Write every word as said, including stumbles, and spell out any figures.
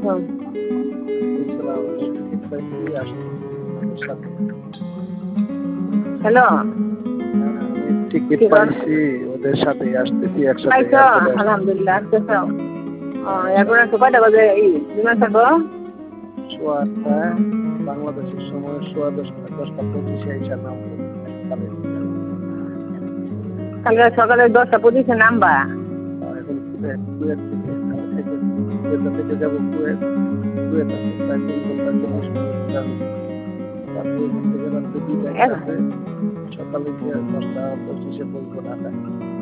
Hello, ticket পাইছি, ওদের সাথে আসতেছি একসাথে। আলহামদুলিল্লাহ আসতেছো। এখন একটু কয়টা বাজে এই বিমান থাকো? সোয়া আটটা বাংলাদেশের সময়, সোয়া দশটা দশটা পঁচিশে এসে নামবো। কালকে সকালে দশটা পঁচিশে নামবা? এখন কুয়েত কুয়েত থেকে কুয়েত থেকে যাবো কুয়েত। কুয়েত আছে প্রায় তিন ঘন্টা চল্লিশ মিনিট যাবে। তারপর ওখান থেকে রাত্রে দুইটায় আছে, সকালে গিয়ে দশটা পঁচিশে পৌঁছবো ঢাকায়।